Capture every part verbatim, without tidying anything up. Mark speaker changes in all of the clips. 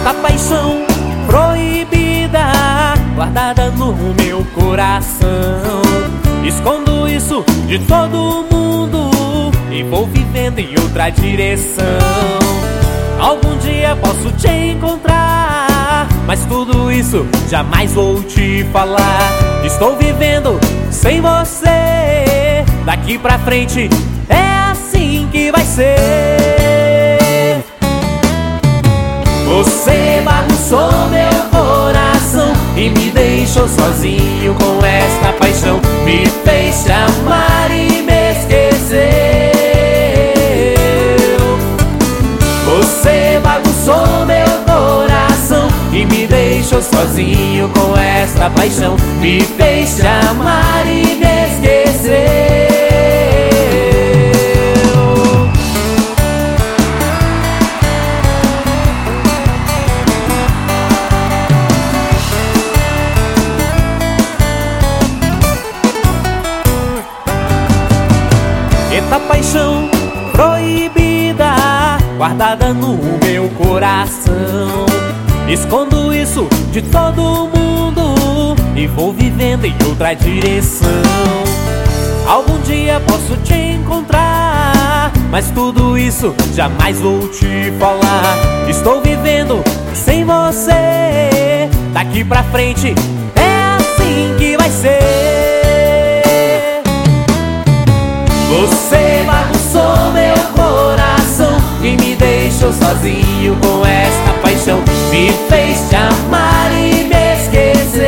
Speaker 1: Eita paixão proibida, guardada no meu coração. Escondo isso de todo mundo e vou vivendo em outra direção. Algum dia posso te encontrar, mas tudo isso jamais vou te falar. Estou vivendo sem você, daqui pra frente é assim que vai ser. Você bagunçou meu coração e me deixou sozinho com esta paixão. Me fez te amar e me esqueceu. Você bagunçou meu coração e me deixou sozinho com esta paixão. Me fez te amar e me esqueceu. Eita paixão proibida, guardada no meu coração. Escondo isso de todo mundo e vou vivendo em outra direção. Algum dia posso te encontrar, mas tudo isso jamais vou te falar. Estou vivendo sem você, daqui pra frente é assim que vai ser. Você bagunçou meu coração e me deixou sozinho com esta paixão. Me fez te amar e me esqueceu.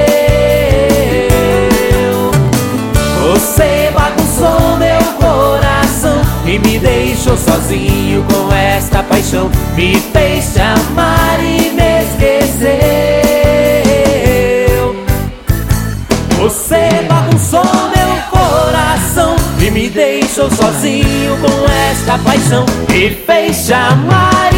Speaker 1: Você bagunçou meu coração e me deixou sozinho com esta paixão. Me fez te amar e me esqueceu. Você bagunçou meu coração e me deixou sozinho com esta paixão. Me fez te amar